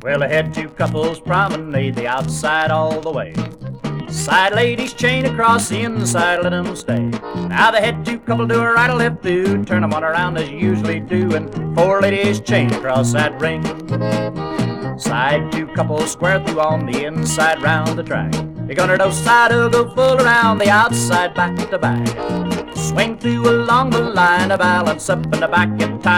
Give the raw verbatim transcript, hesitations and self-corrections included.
Well, I had two couples promenade the outside all the way. Side ladies chain across, the inside let them stay. Now they had two couple do a right or left through, turn them on around as you usually do, and four ladies chain across that ring. Side two couples square through on the inside round the track. You're gonna no side will go full around the outside back to back. Swing through along the line, a balance up in the back and time.